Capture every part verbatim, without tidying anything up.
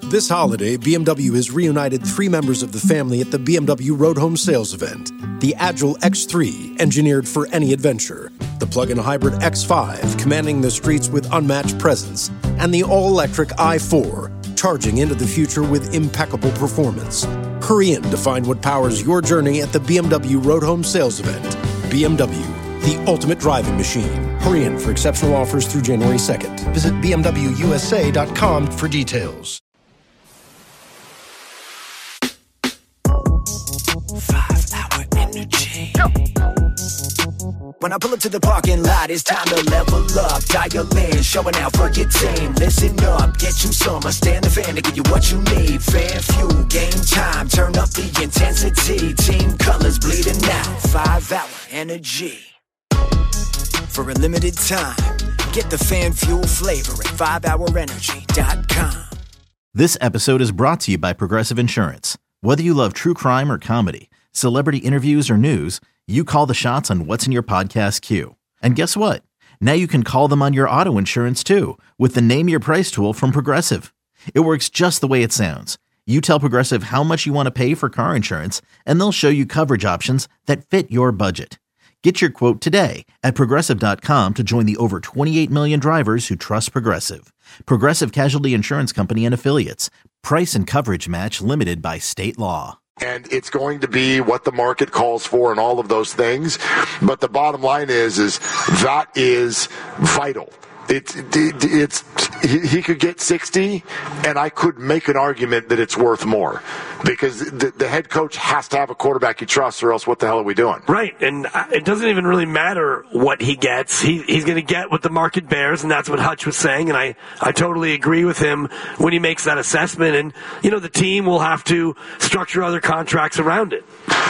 This holiday, B M W has reunited three members of the family at the B M W Road Home Sales event. The Agile X three, engineered for any adventure. The plug-in hybrid X five, commanding the streets with unmatched presence. And the all-electric i four, charging into the future with impeccable performance. Hurry in to find what powers your journey at the B M W Road Home Sales event. B M W, the ultimate driving machine. Hurry in for exceptional offers through January second. Visit B M W U S A dot com for details. Five-hour energy. When I pull up to the parking lot, it's time to level up. Dial in, showing out for your team. Listen up, get you some. I stand the fan to give you what you need. Fan fuel, game time. Turn up the intensity. Team colors bleeding out. Five-hour energy. For a limited time, get the fan fuel flavor at five hour energy dot com. This episode is brought to you by Progressive Insurance. Whether you love true crime or comedy, celebrity interviews or news, you call the shots on what's in your podcast queue. And guess what? Now you can call them on your auto insurance too with the Name Your Price tool from Progressive. It works just the way it sounds. You tell Progressive how much you want to pay for car insurance, and they'll show you coverage options that fit your budget. Get your quote today at Progressive dot com to join the over twenty-eight million drivers who trust Progressive. Progressive Casualty Insurance Company and Affiliates. Price and coverage match limited by state law. And it's going to be what the market calls for and all of those things. But the bottom line is, is that is vital. It's, it, it's, he, he could get sixty, and I could make an argument that it's worth more. Because the, the head coach has to have a quarterback he trusts, or else what the hell are we doing? Right, and it doesn't even really matter what he gets. He, he's going to get what the market bears, and that's what Hutch was saying, and I, I totally agree with him when he makes that assessment. And, you know, the team will have to structure other contracts around it.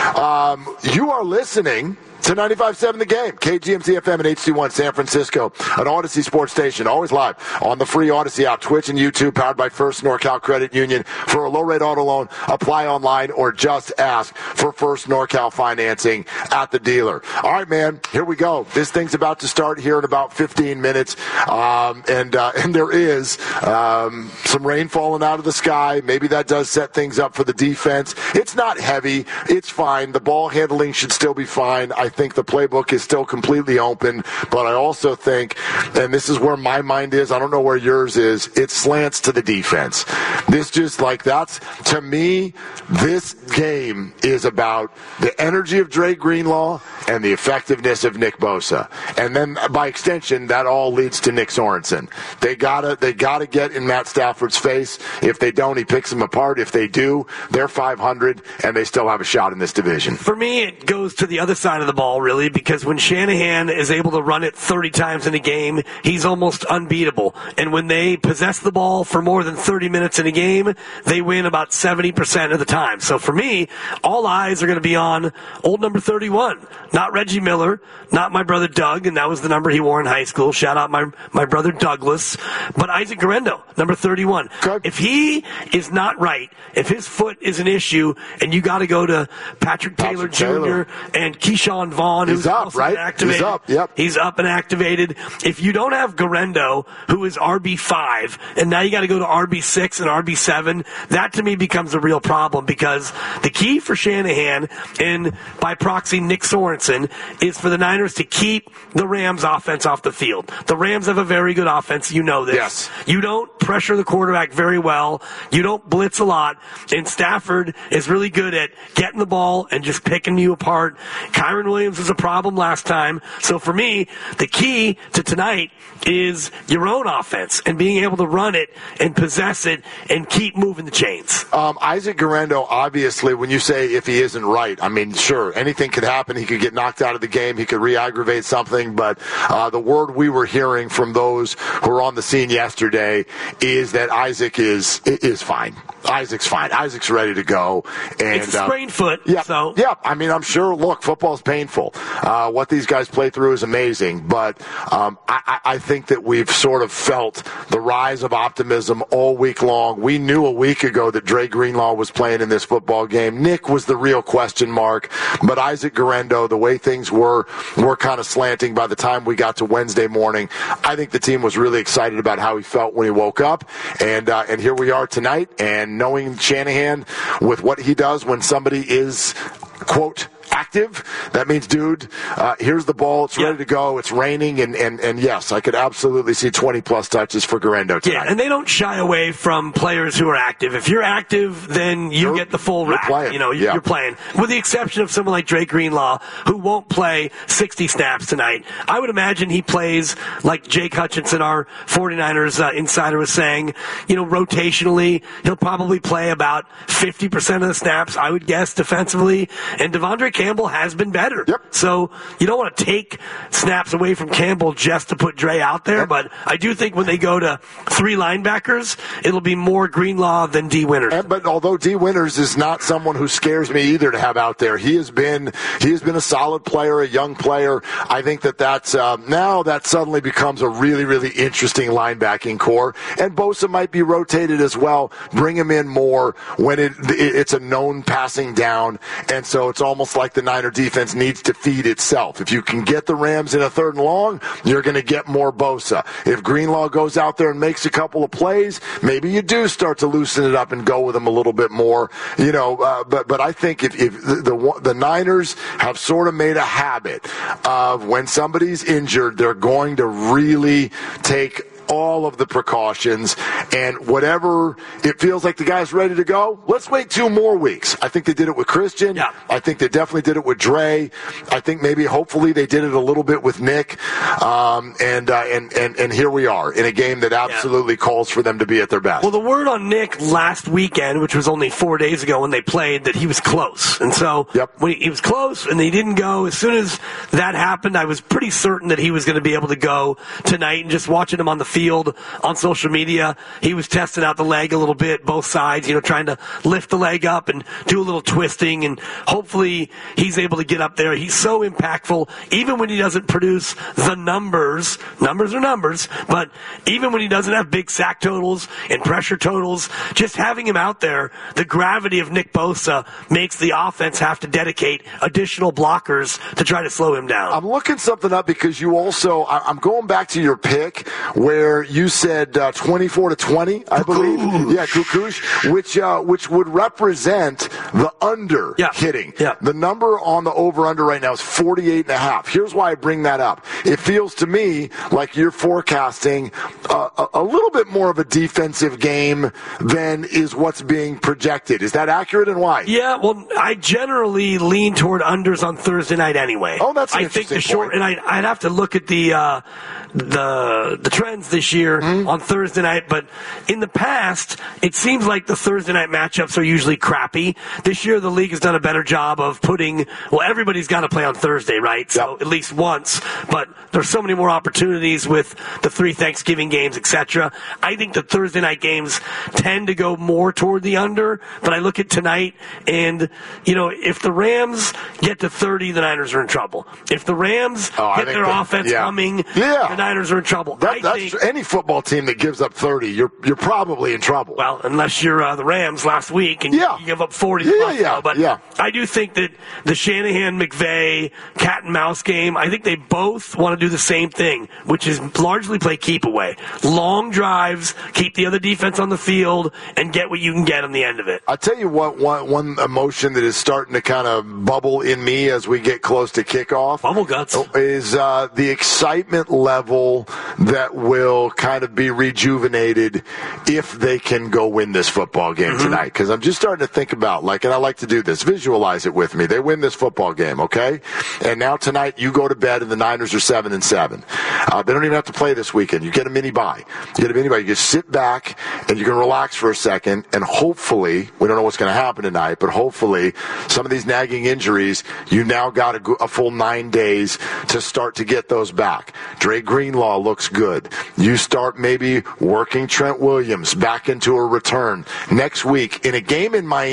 Um, you are listening to ninety-five point seven The Game, K G M Z F M and H C one San Francisco, an Odyssey sports station, always live on the free Odyssey app, Twitch and YouTube, powered by First NorCal Credit Union. For a low-rate auto loan, apply online or just ask for First NorCal financing at the dealer. All right, man, here we go. This thing's about to start here in about fifteen minutes, um, and uh, and there is um, some rain falling out of the sky. Maybe that does set things up for the defense. It's not heavy. It's fine. The ball handling should still be fine. I think the playbook is still completely open, but I also think, and this is where my mind is, I don't know where yours is, it slants to the defense. This just like that's, to me, this game is about the energy of Dre Greenlaw and the effectiveness of Nick Bosa. And then by extension, that all leads to Nick Sorensen. They gotta, they gotta get in Matt Stafford's face. If they don't, he picks them apart. If they do, they're five hundred and they still have a shot in this division. For me, it goes to the other side of the ball, really, because when Shanahan is able to run it thirty times in a game, he's almost unbeatable. And when they possess the ball for more than thirty minutes in a game, they win about seventy percent of the time. So for me, all eyes are going to be on old number thirty-one. Not Reggie Miller, not my brother Doug, and that was the number he wore in high school. Shout out my, my brother Douglas. But Isaac Guerendo, number thirty-one. Okay. If he is not right, if his foot is an issue, and you got to go to Patrick Taylor Patrick Taylor. Junior and Keyshawn Vaughn, He's who's up, also right? activated. He's up, yep. He's up and activated. If you don't have Guerendo, who is R B five, and now you got to go to R B six and R B seven, that to me becomes a real problem, because the key for Shanahan, and by proxy Nick Sorensen, is for the Niners to keep the Rams offense off the field. The Rams have a very good offense. You know this. Yes. You don't pressure the quarterback very well. You don't blitz a lot. And Stafford is really good at getting the ball and just picking you apart. Kyron Williams was a problem last time. So for me, the key to tonight is your own offense and being able to run it and possess it and keep moving the chains. Um, Isaac Guerendo, obviously, when you say if he isn't right, I mean, sure, anything could happen. He could get knocked out of the game. He could re-aggravate something. But uh, the word we were hearing from those who were on the scene yesterday is that Isaac is is fine. Isaac's fine. Isaac's ready to go. And, it's a sprained uh, foot. Yeah, So yeah, I mean, I'm sure, look, football's painful. Uh, what these guys play through is amazing, but um, I, I think that we've sort of felt the rise of optimism all week long. We knew a week ago that Dre Greenlaw was playing in this football game. Nick was the real question mark, but Isaac Guerendo, the way things were, were kind of slanting by the time we got to Wednesday morning. I think the team was really excited about how he felt when he woke up, and uh, and here we are tonight, and knowing Shanahan with what he does when somebody is, quote, active, that means, dude, uh, here's the ball, it's yeah. ready to go, it's raining, and, and, and yes, I could absolutely see twenty-plus touches for Guerendo tonight. Yeah, and they don't shy away from players who are active. If you're active, then you you're, get the full rack. Playing. You know, you're, yeah. you're playing. With the exception of someone like Dre Greenlaw, who won't play sixty snaps tonight. I would imagine he plays, like Jake Hutchinson, our 49ers uh, insider, was saying, you know, rotationally, he'll probably play about fifty percent of the snaps, I would guess, defensively, and Devondre Campbell has been better. Yep. So you don't want to take snaps away from Campbell just to put Dre out there, yep. but I do think when they go to three linebackers, it'll be more Greenlaw than D. Winters. And, but although D. Winters is not someone who scares me either to have out there, he has been he has been a solid player, a young player. I think that that's, uh, now that suddenly becomes a really, really interesting linebacking core. And Bosa might be rotated as well. Bring him in more when it, it it's a known passing down, and so it's almost like the Niner defense needs to feed itself. If you can get the Rams in a third and long, you're going to get more Bosa. If Greenlaw goes out there and makes a couple of plays, maybe you do start to loosen it up and go with him a little bit more. You know, uh, but but I think if, if the, the the Niners have sort of made a habit of when somebody's injured, they're going to really take all of the precautions, and whatever it feels like the guy's ready to go, let's wait two more weeks. I think they did it with Christian. Yeah. I think they definitely did it with Dre. I think maybe hopefully they did it a little bit with Nick. Um, and, uh, and, and, and here we are in a game that absolutely yeah. calls for them to be at their best. Well, the word on Nick last weekend, which was only four days ago when they played, that he was close. And so yep. when he, he was close and he didn't go, as soon as that happened, I was pretty certain that he was going to be able to go tonight. And just watching him on the field on social media, he was testing out the leg a little bit, both sides, you know, trying to lift the leg up and do a little twisting, and hopefully he's able to get up there. He's so impactful, even when he doesn't produce the numbers. Numbers are numbers, but even when he doesn't have big sack totals and pressure totals, just having him out there, the gravity of Nick Bosa makes the offense have to dedicate additional blockers to try to slow him down. I'm looking something up because you also, I'm going back to your pick where you said uh, twenty-four to twenty, I believe. Yeah, Kukush, which uh, which would represent the under yeah. hitting. Yeah. The number on the over-under right now is forty-eight and a half. Here's why I bring that up. It feels to me like you're forecasting uh, a, a little bit more of a defensive game than is what's being projected. Is that accurate, and why? Yeah, well, I generally lean toward unders on Thursday night anyway. Oh, that's an I interesting think the short, point. and I, I'd have to look at the uh, the the trends this year mm-hmm. on Thursday night, but in the past, it seems like the Thursday night matchups are usually crappy. This year, the league has done a better job of putting, well, everybody's got to play on Thursday, right? So yep. at least once, but there's so many more opportunities with the three Thanksgiving games, et cetera. I think the Thursday night games tend to go more toward the under, but I look at tonight, and, you know, if the Rams get to thirty, the Niners are in trouble. If the Rams oh, get their that, offense yeah. coming, yeah. the Niners are in trouble. That, I that's think, true. Any football team that gives up thirty, you're you're probably in trouble. Well, unless you're uh, the Rams last week and yeah. you give up forty. Yeah, Buffalo. yeah, But yeah. I do think that the Shanahan-McVay cat and mouse game, I think they both want to do the same thing, which is largely play keep away. Long drives, keep the other defense on the field, and get what you can get on the end of it. I'll tell you what, one, one emotion that is starting to kind of bubble in me as we get close to kickoff. Bubble guts. Is uh, the excitement level that will kind of be rejuvenated if they can go win this football game mm-hmm. tonight. Because I'm just starting to think about, like, and I like to do this, visualize it with me. They win this football game, okay? And now tonight you go to bed and the Niners are seven and seven. Uh, they don't even have to play this weekend. You get a mini bye. You get a mini bye. You just sit back and you can relax for a second, and hopefully, we don't know what's going to happen tonight, but hopefully some of these nagging injuries, you now got a, a full nine days to start to get those back. Dre Greenlaw looks good. You start maybe working Trent Williams back into a return next week in a game in Miami that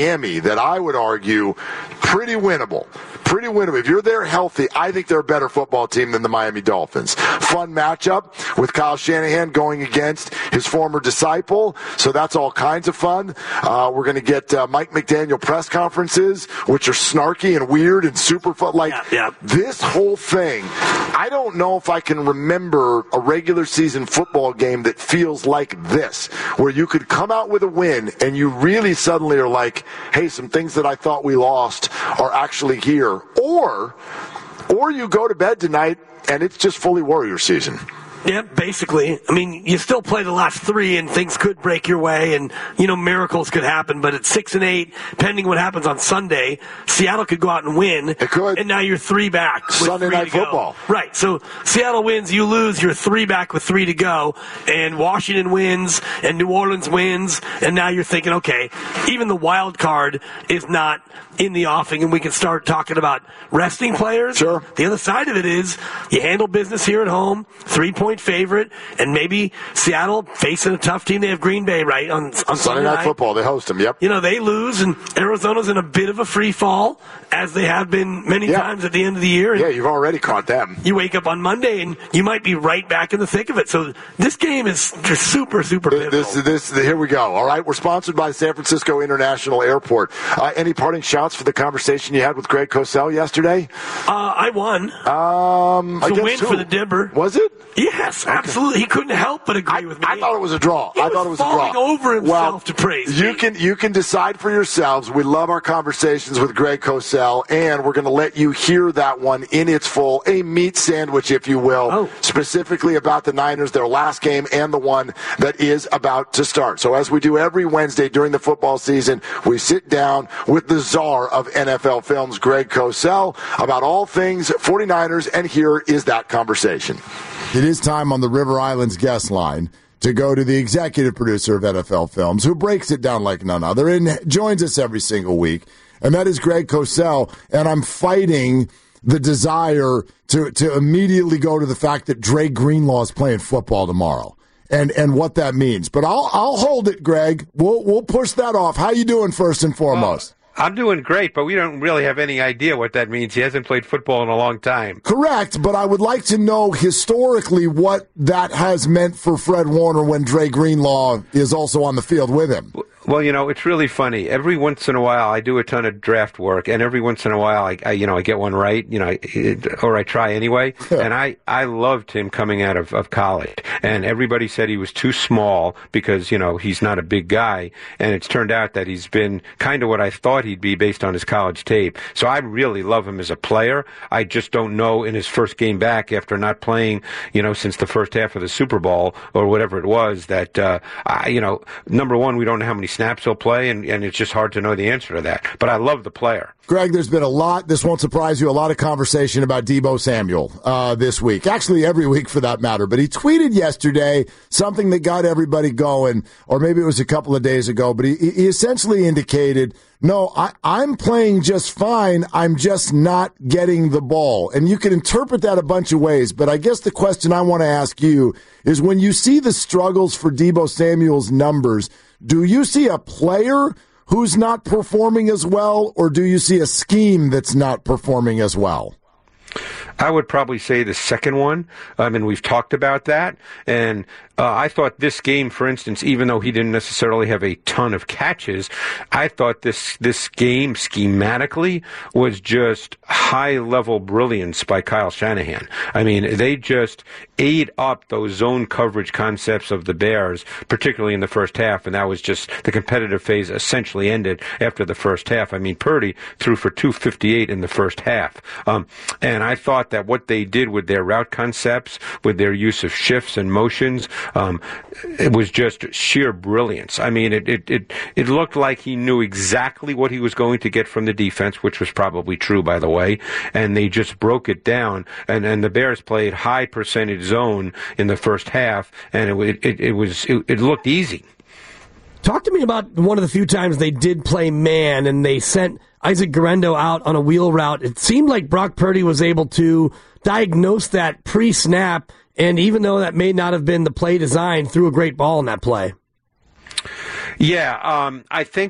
that I would argue pretty winnable. Pretty winnable. If you're there healthy, I think they're a better football team than the Miami Dolphins. Fun matchup with Kyle Shanahan going against his former disciple, so that's all kinds of fun. Uh, we're going to get uh, Mike McDaniel press conferences, which are snarky and weird and super fun. Like, yeah, yeah. This whole thing, I don't know if I can remember a regular season football game that feels like this, where you could come out with a win and you really suddenly are like, hey, some things that I thought we lost are actually here. Or, or you go to bed tonight and it's just fully Warrior season. Yeah, basically. I mean, you still play the last three, and things could break your way, and, you know, miracles could happen. But at six and eight, pending what happens on Sunday, Seattle could go out and win. It could. And now you're three back with Sunday three night to go. football. Right. So Seattle wins, you lose, you're three back with three to go, and Washington wins, and New Orleans wins, and now you're thinking, okay, even the wild card is not in the offing, and we can start talking about resting players. Sure. The other side of it is you handle business here at home, three-point favorite, and maybe Seattle facing a tough team. They have Green Bay, right, on, on Sunday, Sunday night, night football. They host them, yep. You know, they lose, and Arizona's in a bit of a free fall, as they have been many yeah. times at the end of the year. And yeah, you've already caught them. you wake up on Monday, and you might be right back in the thick of it. So this game is just super, super pivotal. This, this, this, here we go. All right, we're sponsored by San Francisco International Airport. Uh, any parting shouts for the conversation you had with Greg Cosell yesterday? Uh, I won. Um, It's a win who? for the Dibber. Was it? Yes, okay. Absolutely. He couldn't help but agree I, with me. I thought it was a draw. He I was thought it was a draw. falling over himself well, to praise you me. can you can decide for yourselves. We love our conversations with Greg Cosell, and we're going to let you hear that one in its full, a meat sandwich, if you will, oh. specifically about the Niners, their last game, and the one that is about to start. So as we do every Wednesday during the football season, we sit down with the czar of N F L films, Greg Cosell, about all things 49ers, and here is that conversation. It is time on the River Islands guest line to go to the executive producer of N F L Films, who breaks it down like none other and joins us every single week, and that is Greg Cosell. And I'm fighting the desire to, to immediately go to the fact that Dre Greenlaw is playing football tomorrow and, and what that means. But I'll I'll hold it, Greg. We'll we'll push that off. How you doing, first and foremost? Well, I'm doing great, but we don't really have any idea what that means. He hasn't played football in a long time. Correct, but I would like to know historically what that has meant for Fred Warner when Dre Greenlaw is also on the field with him. Well, you know, it's really funny. Every once in a while, I do a ton of draft work, and every once in a while, I, I you know, I get one right, you know, or I try anyway. And I, I loved him coming out of, of college. And everybody said he was too small because, you know, he's not a big guy. And it's turned out that he's been kind of what I thought he'd be based on his college tape. So I really love him as a player. I just don't know in his first game back after not playing, you know, since the first half of the Super Bowl or whatever it was that, uh, I, you know, number one, we don't know how many snaps he'll play, and, and it's just hard to know the answer to that. But I love the player. Greg, there's been a lot, this won't surprise you, a lot of conversation about Deebo Samuel uh, this week. Actually, every week for that matter. But he tweeted yesterday something that got everybody going, or maybe it was a couple of days ago, but he, he essentially indicated, no, I, I'm playing just fine. I'm just not getting the ball. And you can interpret that a bunch of ways, but I guess the question I want to ask you is when you see the struggles for Deebo Samuel's numbers, do you see a player who's not performing as well, or do you see a scheme that's not performing as well? I would probably say the second one. I mean, we've talked about that. And uh, I thought this game, for instance, even though he didn't necessarily have a ton of catches, I thought this this game schematically was just high-level brilliance by Kyle Shanahan. I mean, they just ate up those zone coverage concepts of the Bears, particularly in the first half, and that was just the competitive phase essentially ended after the first half. I mean, Purdy threw for two fifty-eight in the first half. Um, and I thought that what they did with their route concepts, with their use of shifts and motions, um, it was just sheer brilliance. I mean, it, it, it, it looked like he knew exactly what he was going to get from the defense, which was probably true, by the way, and they just broke it down. And, and the Bears played high percentage zone in the first half, and it, it, it was it, it looked easy. Talk to me about one of the few times they did play man and they sent Isaac Guerendo out on a wheel route. It seemed like Brock Purdy was able to diagnose that pre-snap, and even though that may not have been the play design, threw a great ball in that play. Yeah, um, I think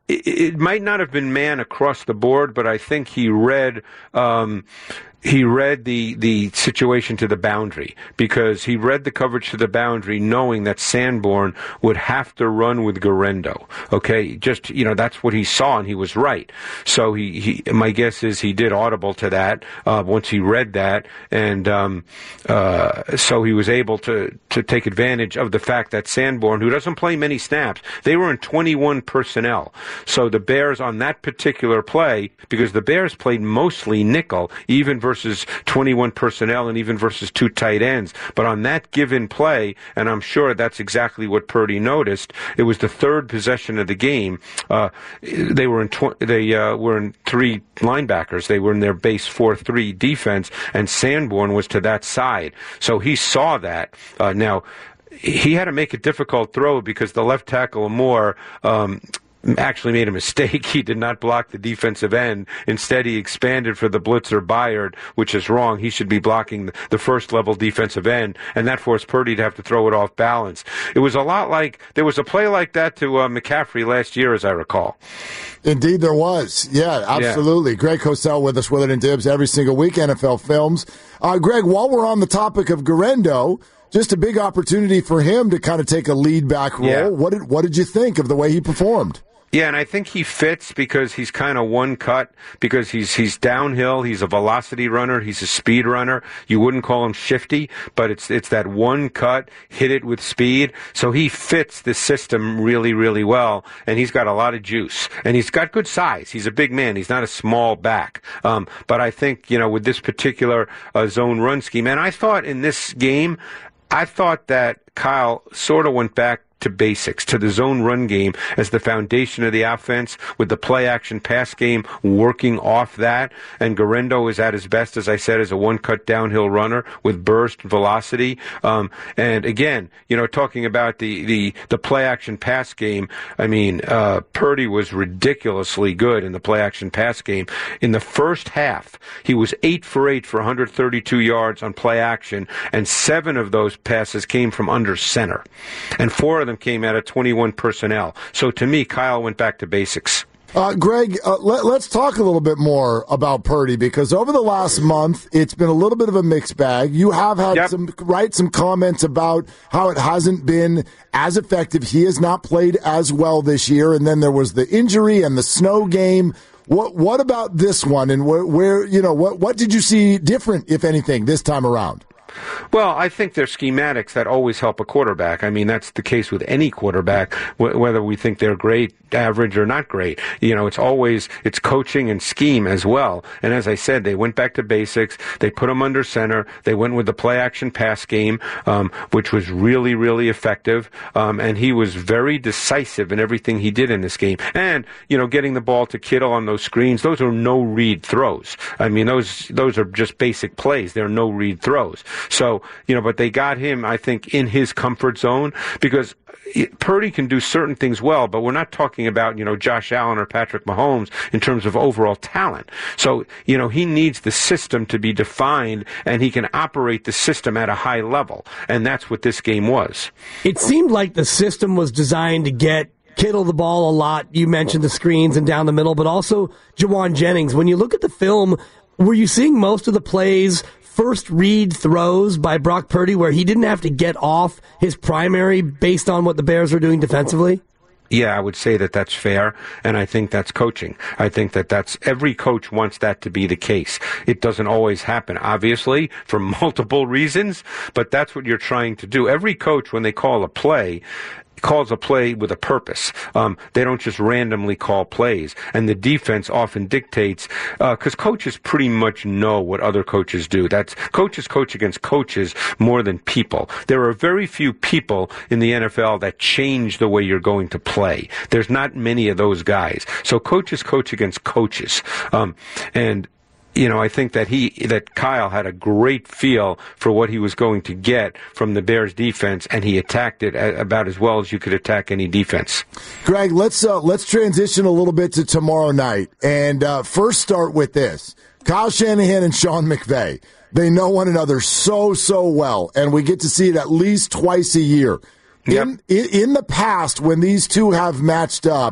it, it might not have been man across the board, but I think he read. Um, He read the, the situation to the boundary because he read the coverage to the boundary knowing that Sanborn would have to run with Guerrero. Okay, just, you know, that's what he saw, and he was right. So he, he my guess is he did audible to that uh, once he read that, and um, uh, so he was able to, to take advantage of the fact that Sanborn, who doesn't play many snaps, they were in twenty-one personnel. So the Bears on that particular play, because the Bears played mostly nickel, even versus twenty-one personnel and even versus two tight ends. But on that given play, and I'm sure that's exactly what Purdy noticed, it was the third possession of the game. Uh, they were in tw- they uh, were in three linebackers. They were in their base four three defense, and Sanborn was to that side. So he saw that. Uh, now, he had to make a difficult throw because the left tackle, Moore, um, actually made a mistake. He did not block the defensive end. Instead, he expanded for the blitzer Byard, which is wrong. He should be blocking the first level defensive end, and that forced Purdy to have to throw it off balance. It was a lot like, there was a play like that to uh, McCaffrey last year, as I recall. Indeed, there was. Yeah, absolutely. Yeah. Greg Cosell with us, Willard and Dibs, every single week, N F L Films. Uh, Greg, while we're on the topic of Guerrero, just a big opportunity for him to kind of take a lead back role. Yeah. What did what did you think of the way he performed? Yeah, and I think he fits because he's kind of one cut, because he's he's downhill, he's a velocity runner, he's a speed runner. You wouldn't call him shifty, but it's it's that one cut, hit it with speed. So he fits the system really, really well, and he's got a lot of juice. And he's got good size. He's a big man. He's not a small back. Um, but I think, you know, with this particular uh, zone run scheme, and I thought in this game, I thought that Kyle sort of went back to basics, to the zone run game as the foundation of the offense, with the play-action pass game working off that. And Guerrero is at his best, as I said, as a one-cut downhill runner with burst and velocity. Um, and again, you know, talking about the, the, the play-action pass game, I mean, uh, Purdy was ridiculously good in the play-action pass game. In the first half, he was eight for eight for one hundred thirty-two yards on play-action, and seven of those passes came from under center. And four of them came out of twenty-one personnel. So to me, Kyle went back to basics. Uh, Greg, uh, let, let's talk a little bit more about Purdy, because over the last month, it's been a little bit of a mixed bag. You have had yep. some right some comments about how it hasn't been as effective. He has not played as well this year, and then there was the injury and the snow game. What what about this one, and where, where you know what what did you see different, if anything, this time around? Well, I think they're schematics that always help a quarterback. I mean, that's the case with any quarterback, wh- whether we think they're great, average, or not great. You know, it's always, it's coaching and scheme as well. And as I said, they went back to basics. They put him under center. They went with the play-action pass game, um, which was really, really effective. Um, and he was very decisive in everything he did in this game. And, you know, getting the ball to Kittle on those screens, those are no-read throws. I mean, those those are just basic plays. They're no-read throws. So, you know, but they got him, I think, in his comfort zone, because Purdy can do certain things well, but we're not talking about, you know, Josh Allen or Patrick Mahomes in terms of overall talent. So, you know, he needs the system to be defined, and he can operate the system at a high level. And that's what this game was. It seemed like the system was designed to get Kittle the ball a lot. You mentioned the screens and down the middle, but also Jawan Jennings. When you look at the film, were you seeing most of the plays first read throws by Brock Purdy where he didn't have to get off his primary based on what the Bears were doing defensively? Yeah, I would say that that's fair, and I think that's coaching. I think that that's, every coach wants that to be the case. It doesn't always happen, obviously, for multiple reasons, but that's what you're trying to do. Every coach, when they call a play, calls a play with a purpose. Um, they don't just randomly call plays. And the defense often dictates, because uh, coaches pretty much know what other coaches do. That's, coaches coach against coaches more than people. There are very few people in the N F L that change the way you're going to play. There's not many of those guys. So coaches coach against coaches. Um, and You know, I think that he, that Kyle had a great feel for what he was going to get from the Bears defense, and he attacked it about as well as you could attack any defense. Greg, let's uh, let's transition a little bit to tomorrow night, and uh, first start with this: Kyle Shanahan and Sean McVay. They know one another so so well, and we get to see it at least twice a year. Yep. In, in in the past, when these two have matched up,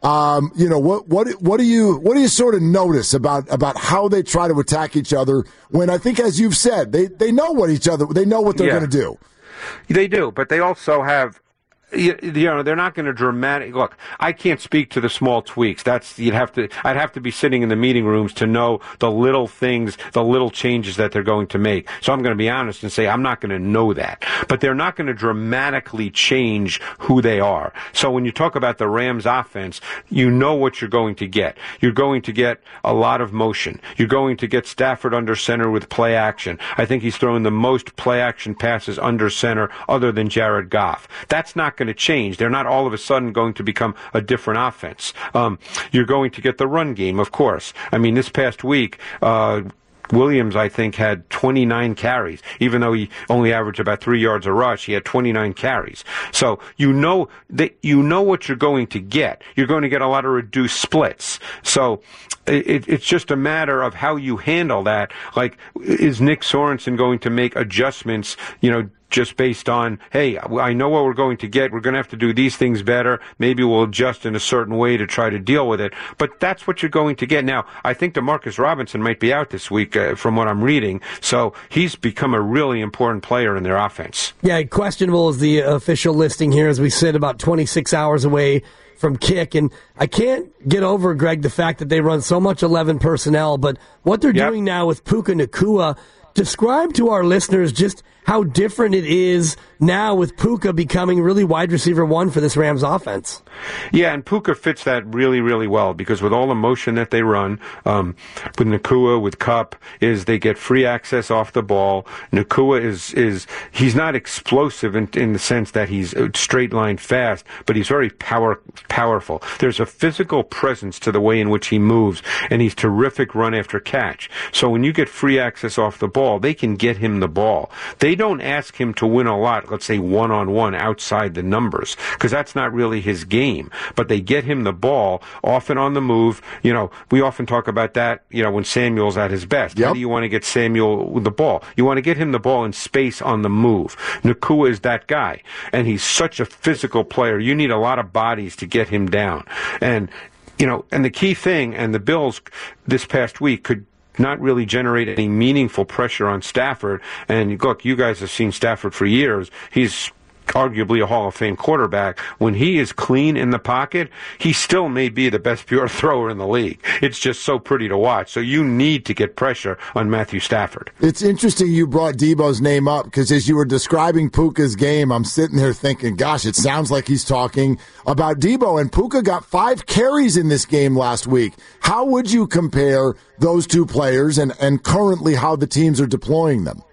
Um, you know, what what what do you what do you sort of notice about about how they try to attack each other when I think, as you've said, they they know what each other they know what they're yeah. going to do. They do, but they also have. You, you know, they're not going to dramatic. Look, I can't speak to the small tweaks. That's you'd have to. I'd have to be sitting in the meeting rooms to know the little things, the little changes that they're going to make. So I'm going to be honest and say I'm not going to know that. But they're not going to dramatically change who they are. So when you talk about the Rams offense, you know what you're going to get. You're going to get a lot of motion. You're going to get Stafford under center with play action. I think he's thrown the most play action passes under center other than Jared Goff. That's not going to change. They're not all of a sudden going to become a different offense. Um, you're going to get the run game, of course. I mean, this past week, uh, Williams, I think, had twenty-nine carries. Even though he only averaged about three yards a rush, he had twenty-nine carries. So you know that you know what you're going to get. You're going to get a lot of reduced splits. So it, it's just a matter of how you handle that. Like, is Nick Sorensen going to make adjustments, you know, just based on, hey, I know what we're going to get. We're going to have to do these things better. Maybe we'll adjust in a certain way to try to deal with it. But that's what you're going to get. Now, I think DeMarcus Robinson might be out this week uh, from what I'm reading. So he's become a really important player in their offense. Yeah, questionable is the official listing here as we sit about twenty-six hours away from kick. And I can't get over, Greg, the fact that they run so much eleven personnel. But what they're yep. doing now with Puka Nacua, describe to our listeners just how different it is now with Puka becoming really wide receiver one for this Rams offense. Yeah, and Puka fits that really, really well because with all the motion that they run, um, with Nacua, with Kupp, is they get free access off the ball. Nacua is, is he's not explosive in, in the sense that he's straight line fast, but he's very power powerful. There's a physical presence to the way in which he moves, and he's terrific run after catch. So when you get free access off the ball, they can get him the ball. They don't ask him to win a lot, let's say one-on-one outside the numbers, because that's not really his game. But they get him the ball, often on the move. You know, we often talk about that, you know, when Samuel's at his best. Yep. How do you want to get Samuel with the ball? You want to get him the ball in space on the move. Nacua is that guy, and he's such a physical player. You need a lot of bodies to get him down. And, you know, and the key thing, and the Bills this past week could not really generate any meaningful pressure on Stafford. And look, you guys have seen Stafford for years. He's arguably a Hall of Fame quarterback. When he is clean in the pocket, he still may be the best pure thrower in the league. It's just so pretty to watch. So you need to get pressure on Matthew Stafford. It's interesting you brought Debo's name up because as you were describing Puka's game, I'm sitting there thinking, gosh, it sounds like he's talking about Debo. And Puka got five carries in this game last week. How would you compare those two players and, and currently how the teams are deploying them?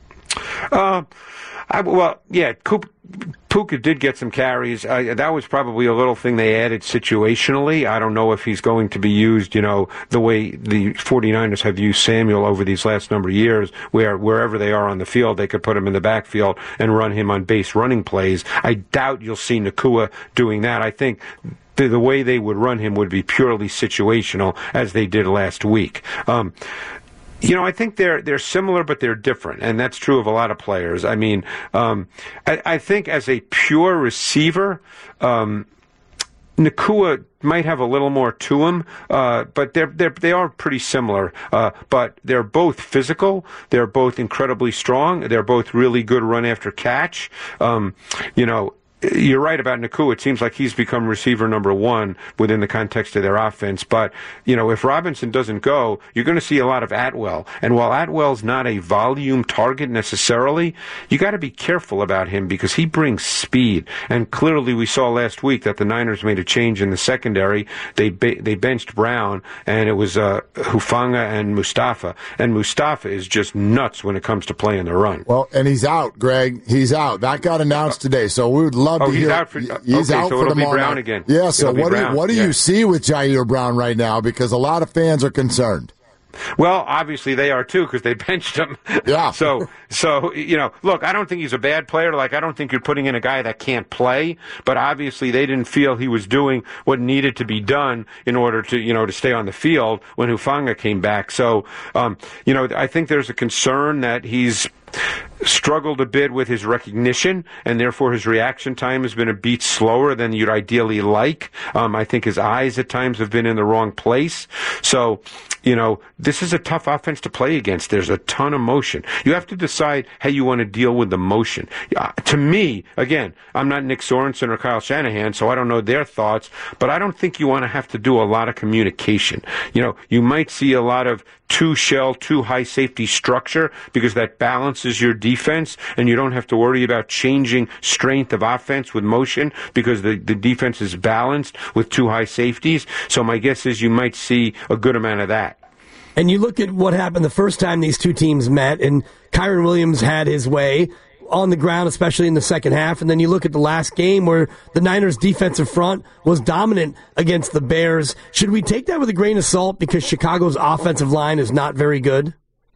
Uh, I, well, yeah, Puka did get some carries. Uh, that was probably a little thing they added situationally. I don't know if he's going to be used, you know, the way the 49ers have used Samuel over these last number of years, where wherever they are on the field, they could put him in the backfield and run him on base running plays. I doubt you'll see Nacua doing that. I think the, the way they would run him would be purely situational, as they did last week. Um, You know, I think they're they're similar, but they're different, and that's true of a lot of players. I mean, um, I, I think as a pure receiver, um, Nacua might have a little more to him, uh, but they're, they're they are pretty similar. Uh, but they're both physical. They're both incredibly strong. They're both really good run after catch. Um, you know. You're right about Nacua. It seems like he's become receiver number one within the context of their offense. But, you know, if Robinson doesn't go, you're going to see a lot of Atwell. And while Atwell's not a volume target necessarily, you got to be careful about him because he brings speed. And clearly we saw last week that the Niners made a change in the secondary. They be- they benched Brown, and it was uh, Hufanga and Mustafa. And Mustafa is just nuts when it comes to playing the run. Well, and he's out, Greg. He's out. That got announced today. So we would love Oh, to he's hear. out for. He's okay, out so for it'll be tomorrow Brown night. again. Yeah. So it'll what do you, what do yeah. you see with Jair Brown right now? Because a lot of fans are concerned. Well, obviously they are too because they benched him. Yeah. so, so you know, look, I don't think he's a bad player. Like, I don't think you're putting in a guy that can't play. But obviously, they didn't feel he was doing what needed to be done in order to, you know, to stay on the field when Hufanga came back. So, um, you know, I think there's a concern that he's struggled a bit with his recognition, and therefore his reaction time has been a beat slower than you'd ideally like. Um, I think his eyes at times have been in the wrong place. So, you know, this is a tough offense to play against. There's a ton of motion. You have to decide how you want to deal with the motion. Uh, to me, again, I'm not Nick Sorensen or Kyle Shanahan, so I don't know their thoughts, but I don't think you want to have to do a lot of communication. You know, you might see a lot of two shell, two high safety structure because that balances your defense, and you don't have to worry about changing strength of offense with motion because the, the defense is balanced with two high safeties. So my guess is you might see a good amount of that. And you look at what happened the first time these two teams met, and Kyren Williams had his way on the ground, especially in the second half. And then you look at the last game where the Niners' defensive front was dominant against the Bears. Should we take that with a grain of salt because Chicago's offensive line is not very good?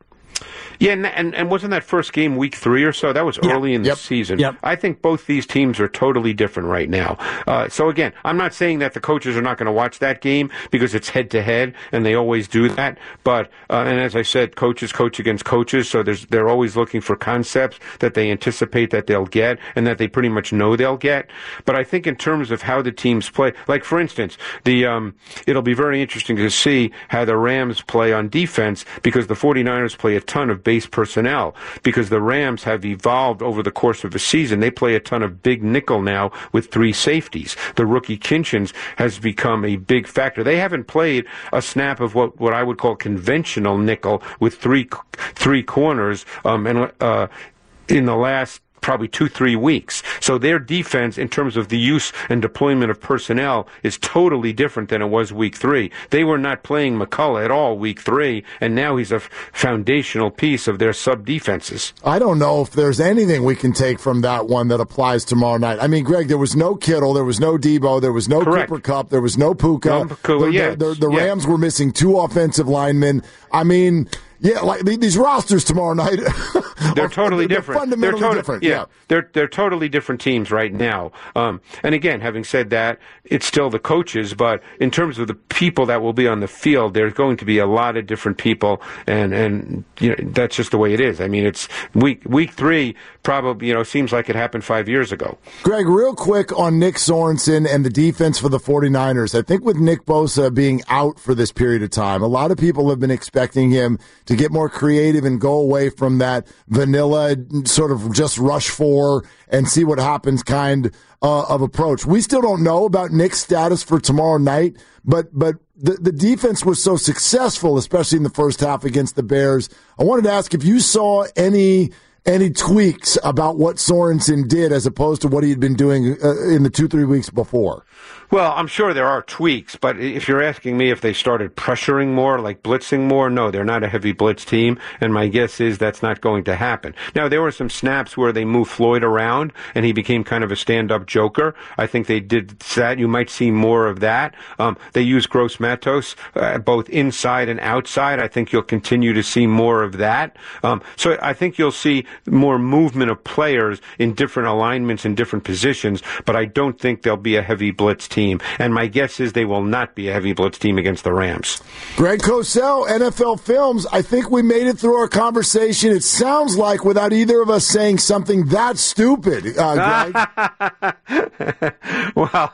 Yeah, and, and and wasn't that first game week three or so? That was Yeah. early in the Yep. season. Yep. I think both these teams are totally different right now. Uh, so again, I'm not saying that the coaches are not going to watch that game because it's head to head, and they always do that. But uh, and as I said, coaches coach against coaches, so there's they're always looking for concepts that they anticipate that they'll get and that they pretty much know they'll get. But I think in terms of how the teams play, like for instance, the um, it'll be very interesting to see how the Rams play on defense because the 49ers play a ton of base personnel. Because the Rams have evolved over the course of a season. They play a ton of big nickel now with three safeties. The rookie Kinchins has become a big factor. They haven't played a snap of what, what I would call conventional nickel with three three corners um, and uh, in the last probably two, three weeks. So their defense, in terms of the use and deployment of personnel, is totally different than it was week three. They were not playing McCullough at all week three, and now he's a f- foundational piece of their sub-defenses. I don't know if there's anything we can take from that one that applies tomorrow night. I mean, Greg, there was no Kittle, there was no Debo, there was no Correct. Cooper Kupp, there was no Puka. No Puka, the, yeah. the, the, the Yeah. Rams were missing two offensive linemen. I mean, yeah, like these rosters tomorrow night. They're totally they're different. Fundamentally they're tot- different. Yeah, yeah. they're they're totally different teams right now. Um, and again, having said that, it's still the coaches. But in terms of the people that will be on the field, there's going to be a lot of different people, and and you know that's just the way it is. I mean, it's week week three probably you know seems like it happened five years ago. Greg, real quick on Nick Sorensen and the defense for the 49ers. I think with Nick Bosa being out for this period of time, a lot of people have been expecting him to get more creative and go away from that vanilla sort of just rush for and see what happens kind uh, of approach. We still don't know about Nick's status for tomorrow night, but but the, the defense was so successful, especially in the first half against the Bears. I wanted to ask if you saw any any tweaks about what Sorensen did as opposed to what he had been doing uh, in the two, three weeks before. Well, I'm sure there are tweaks, but if you're asking me if they started pressuring more, like blitzing more, no, they're not a heavy blitz team, and my guess is that's not going to happen. Now, there were some snaps where they moved Floyd around, and he became kind of a stand-up joker. I think they did that. You might see more of that. Um, they use Gross Matos uh, both inside and outside. I think you'll continue to see more of that. Um, so I think you'll see more movement of players in different alignments in different positions, but I don't think there'll be a heavy blitz team. And my guess is they will not be a heavy blitz team against the Rams. Greg Cosell, N F L Films. I think we made it through our conversation. It sounds like without either of us saying something that stupid, uh, Greg. Well,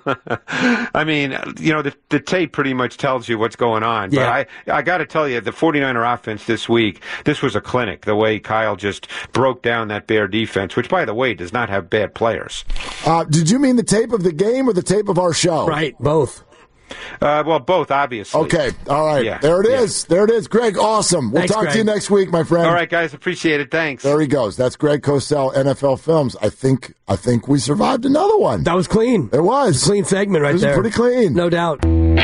I mean, you know, the, the tape pretty much tells you what's going on. But Yeah. I, I got to tell you, the 49er offense this week, this was a clinic, the way Kyle just broke down that Bear defense, which, by the way, does not have bad players. Uh, did you mean the tape of the game or the tape of our show? Right, both. Uh, well, both, obviously. Okay, all right. Yeah. There it Yeah. is. There it is. Greg, awesome. We'll Thanks, talk Greg. to you next week, my friend. All right, guys, appreciate it. Thanks. There he goes. That's Greg Cosell, N F L Films. I think I think we survived another one. That was clean. It was. Clean segment right It was there. pretty clean. No doubt.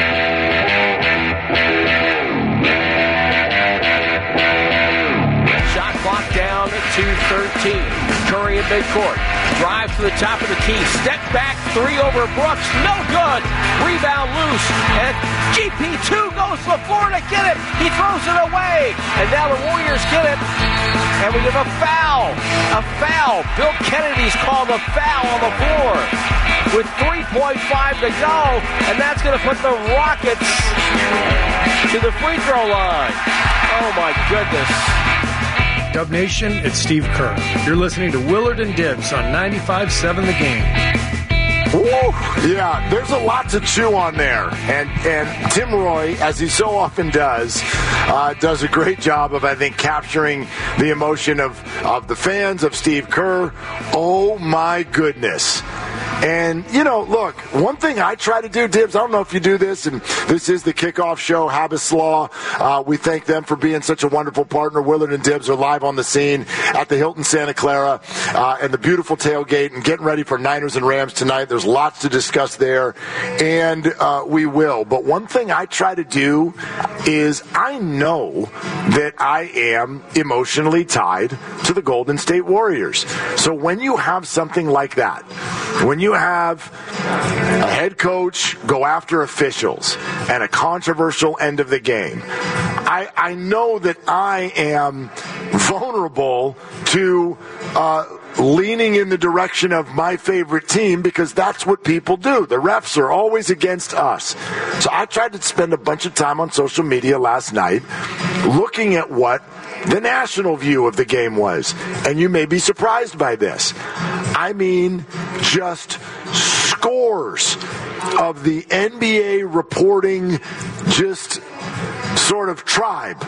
Shot clock down to thirteen. Curry in midcourt. Drives to the top of the key. Step back. Three over Brooks. No good. Rebound loose. And G P two goes to the floor to get it. He throws it away. And now the Warriors get it. And we have a foul. A foul. Bill Kennedy's called a foul on the floor with three point five to go. And that's going to put the Rockets to the free throw line. Oh, my goodness. Dub Nation, it's Steve Kerr. You're listening to Willard and Dibs on ninety-five seven The Game. Woo! Yeah, there's a lot to chew on there. And and Tim Roye, as he so often does, uh, does a great job of, I think, capturing the emotion of, of the fans, of Steve Kerr. Oh, my goodness. And, you know, look, one thing I try to do, Dibs, I don't know if you do this, and this is the kickoff show, Habas Law. Uh, we thank them for being such a wonderful partner. Willard and Dibs are live on the scene at the Hilton Santa Clara uh, and the beautiful tailgate and getting ready for Niners and Rams tonight. There's lots to discuss there, and uh, we will. But one thing I try to do is I know that I am emotionally tied to the Golden State Warriors. So when you have something like that, when you have a head coach go after officials and a controversial end of the game, I, I know that I am vulnerable to uh, leaning in the direction of my favorite team because that's what people do. The refs are always against us. So I tried to spend a bunch of time on social media last night looking at what the national view of the game was. And you may be surprised by this. I mean, just scores of the N B A reporting just sort of tribe,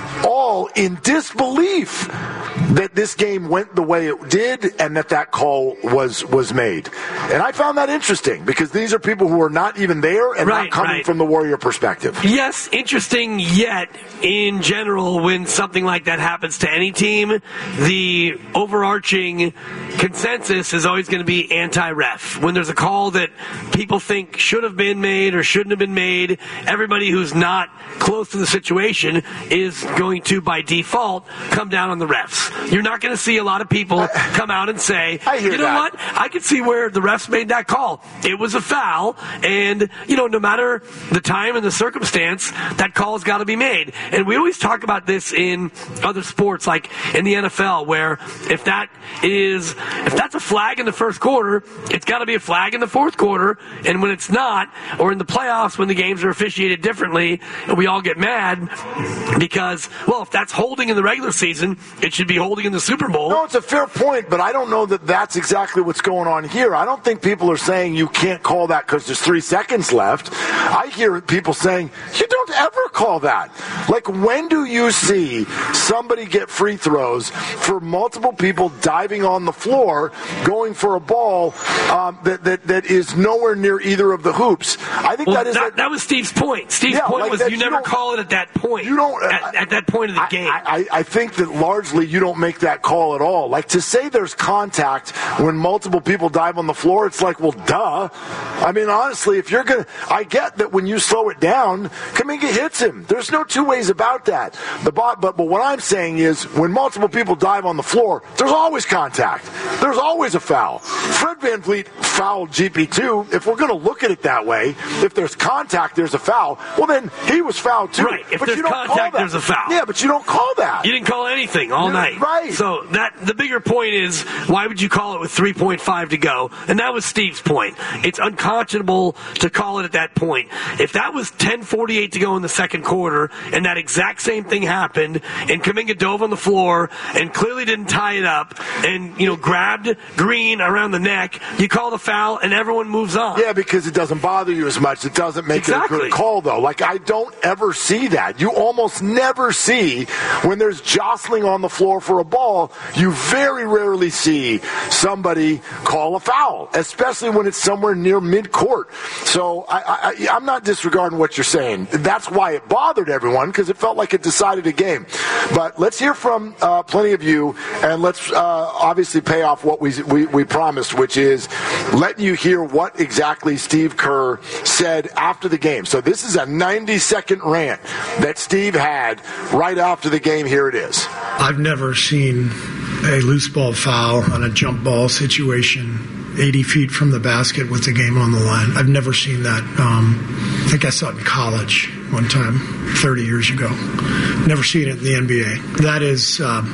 all in disbelief that this game went the way it did and that that call was was made. And I found that interesting because these are people who are not even there and right, not coming right. from the Warrior perspective. Yes, interesting, yet in general, when something like that happens to any team, the overarching consensus is always going to be anti-ref. When there's a call that people think should have been made or shouldn't have been made, everybody who's not close to the situation is going to, by default, come down on the refs. You're not going to see a lot of people come out and say, I hear you know that. what, I could see where the refs made that call. It was a foul, and, you know, no matter the time and the circumstance, that call's got to be made. And we always talk about this in other sports, like in the N F L, where if that is, if that's a flag in the first quarter, it's got to be a flag in the fourth quarter, and when it's not, or in the playoffs when the games are officiated differently, and we all get mad because, well, if that's holding in the regular season, it should be holding in the Super Bowl. No, it's a fair point, but I don't know that that's exactly what's going on here. I don't think people are saying you can't call that because there's three seconds left. I hear people saying, you don't ever call that. Like, when do you see somebody get free throws for multiple people diving on the floor, going for a ball um, that, that that is nowhere near either of the hoops? I think well, that is that, a, that was Steve's point. Steve's yeah, point like was that, you you never call it at that point. You don't at, at that point of the I, game. I, I, I think that largely you don't make that call at all. Like, to say there's contact when multiple people dive on the floor, it's like, well, duh. I mean, honestly, if you're going to, I get that when you slow it down, Kuminga hits him. There's no two ways about that. The but, but, but what I'm saying is when multiple people dive on the floor, there's always contact. There's always a foul. Fred VanVleet fouled G P two. If we're going to look at it that way, if there's contact, there's a foul. Well, then he was fouled too. Right. If but there's you don't contact, call that. there's a foul. Yeah, but you don't call that. You didn't call anything all You're night. right. So that the bigger point is, why would you call it with three point five to go? And that was Steve's point. It's unconscionable to call it at that point. If that was ten forty-eight to go in the second quarter, and that exact same thing happened, and Kuminga dove on the floor and clearly didn't tie it up, and you know grabbed Green around the neck, you call the foul, and everyone moves on. Yeah, because it doesn't bother you as much. It doesn't make exactly. it a good call, though. Like, I don't ever see that. You almost never see when there's jostling on the floor for a ball, you very rarely see somebody call a foul, especially when it's somewhere near mid-court. So I, I, I'm not disregarding what you're saying. That's why it bothered everyone, because it felt like it decided a game. But let's hear from uh, plenty of you, and let's uh, obviously pay off what we, we, we promised, which is letting you hear what exactly Steve Kerr said after the game. So this is a ninety-second rant that Steve had right after the game. Here it is. I've never seen a loose ball foul on a jump ball situation eighty feet from the basket with the game on the line. I've never seen that. Um, I think I saw it in college one time, thirty years ago. Never seen it in the N B A. That is um,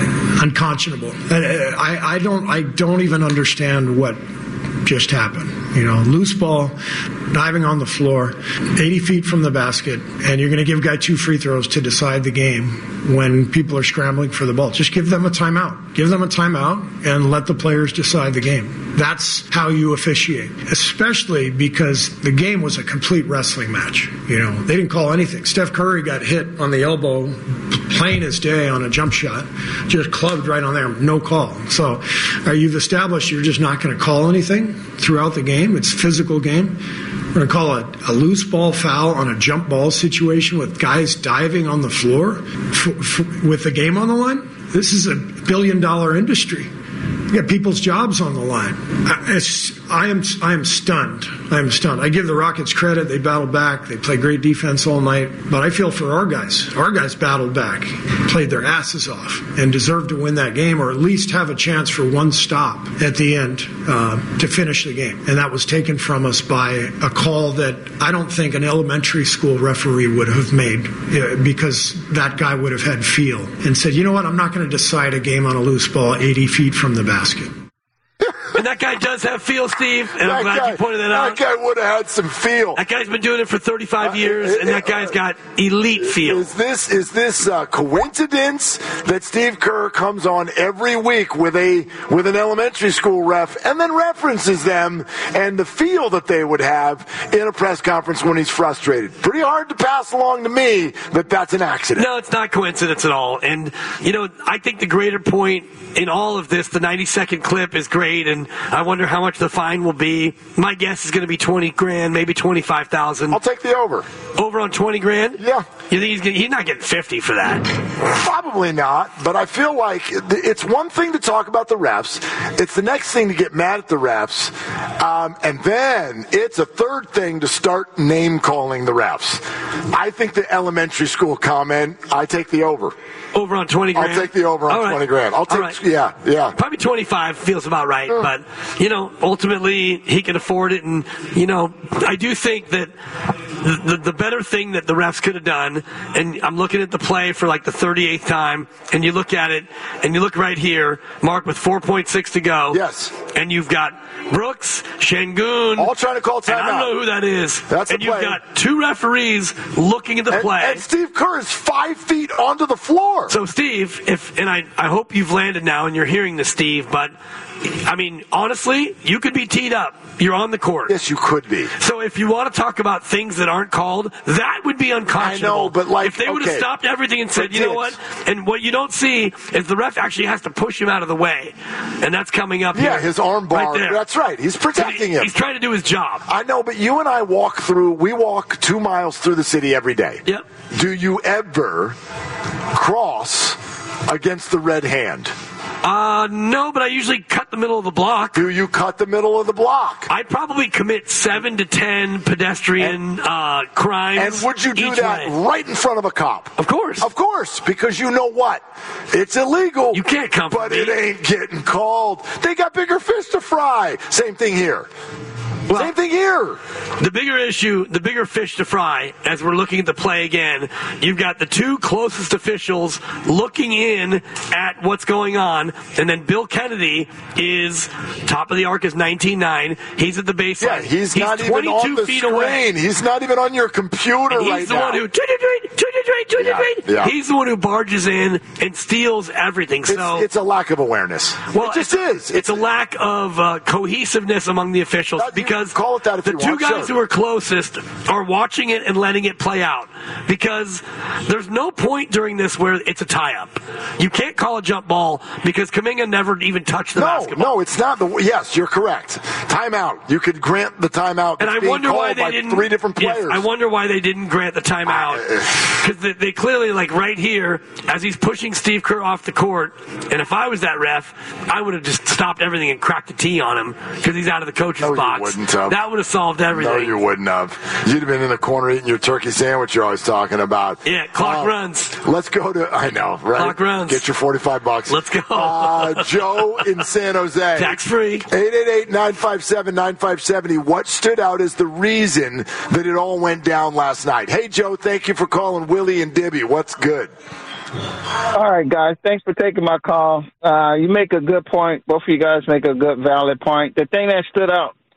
unconscionable. I, I, I don't. I don't even understand what just happened. You know, loose ball, diving on the floor, eighty feet from the basket, and you're going to give a guy two free throws to decide the game when people are scrambling for the ball. Just give them a timeout. Give them a timeout and let the players decide the game. That's how you officiate, especially because the game was a complete wrestling match. You know, they didn't call anything. Steph Curry got hit on the elbow, plain as day on a jump shot, just clubbed right on there, no call. So uh, you've established you're just not going to call anything throughout the game. It's a physical game. We're going to call it a loose ball foul on a jump ball situation with guys diving on the floor f- f- with the game on the line. This is a billion dollar industry. You got people's jobs on the line. I, I am I am stunned. I am stunned. I give the Rockets credit. They battled back. They played great defense all night. But I feel for our guys. Our guys battled back, played their asses off, and deserved to win that game, or at least have a chance for one stop at the end uh, to finish the game. And that was taken from us by a call that I don't think an elementary school referee would have made, uh, because that guy would have had feel and said, you know what, I'm not going to decide a game on a loose ball eighty feet from the basket. And that guy does have feel, Steve, and that I'm glad guy, you pointed that out. That guy would have had some feel. That guy's been doing it for thirty-five years, uh, and that guy's got elite feel. Is this is this a coincidence that Steve Kerr comes on every week with a with an elementary school ref and then references them and the feel that they would have in a press conference when he's frustrated? Pretty hard to pass along to me that that's an accident. No, it's not coincidence at all. And, you know, I think the greater point in all of this, the ninety-second clip is great, and I wonder how much the fine will be. My guess is going to be twenty grand, maybe twenty-five thousand. I'll take the over. Over on twenty grand? Yeah. You think he's, gonna, he's not getting fifty for that? Probably not, but I feel like it's one thing to talk about the refs. It's the next thing to get mad at the refs. Um, and then it's a third thing to start name-calling the refs. I think the elementary school comment, I take the over. Over on twenty grand? I'll take the over on right. twenty grand. I'll take, right. yeah, yeah. Probably twenty-five feels about right, uh. but, you know, ultimately he can afford it, and, you know, I do think that the, the, the better thing that the refs could have done, and I'm looking at the play for like the thirty-eighth time, and you look at it, and you look right here, Mark, with four point six to go. Yes. And you've got Brooks, Şengün. All trying to call timeout. I don't know who that is. That's and the you've play. got two referees looking at the and, play. And Steve Kerr is five feet onto the floor. So, Steve, if and I, I hope you've landed now and you're hearing this, Steve, but, I mean, honestly, you could be teed up. You're on the court. Yes, you could be. So if you want to talk about things that aren't called, that would be unconscionable. I know, but like, if they would okay. have stopped everything and said, you know what? And what you don't see is the ref actually has to push him out of the way, and that's coming up yeah, here. Yeah, his arm bar. Right there. That's right. He's protecting he, him. He's trying to do his job. I know, but you and I walk through. We walk two miles through the city every day. Yep. Do you ever cross against the red hand? Uh, no, but I usually cut the middle of the block. Do you cut the middle of the block? I'd probably commit seven to ten pedestrian and, uh, crimes. And would you do that way. right in front of a cop? Of course. Of course, because you know what? It's illegal. You can't come But for me. it ain't getting called. They got bigger fish to fry. Same thing here. Well, Same thing here. The bigger issue, the bigger fish to fry, as we're looking at the play again, you've got the two closest officials looking in at what's going on, and then Bill Kennedy is top of the arc is nineteen nine. He's at the baseline. Yeah, he's, he's not even on the feet screen. Away. He's not even on your computer and right he's the now. One who, tweet, tweet, tweet, tweet, tweet, yeah, tweet. Yeah. He's the one who barges in and steals everything. It's, so it's a lack of awareness. Well, it just it's, is. It's, it's a lack of uh, cohesiveness among the officials that, because call it that if the you two want, guys sure. who are closest are watching it and letting it play out because there's no point during this where it's a tie-up. You can't call a jump ball because Kuminga never even touched the no, basketball. No, it's not the. Yes, you're correct. Timeout. You could grant the timeout. And I being wonder why called they by didn't. Three different players. Yes, I wonder why they didn't grant the timeout because they, they clearly, like right here, as he's pushing Steve Kerr off the court. And if I was that ref, I would have just stopped everything and cracked a tee on him because he's out of the coach's no, box. You wouldn't have. That would have solved everything. No, you wouldn't have. You'd have been in the corner eating your turkey sandwich you're always talking about. Yeah, clock uh, runs. Let's go to. I know, right? Clock runs. Get your forty-five bucks. Let's go. uh, Joe in San Jose. Tax free. eight eight eight, nine five seven, nine five seven zero. What stood out as the reason that it all went down last night? Hey, Joe, thank you for calling Willie and Dibby. What's good? All right, guys. Thanks for taking my call. Uh, you make a good point. Both of you guys make a good, valid point. The thing that stood out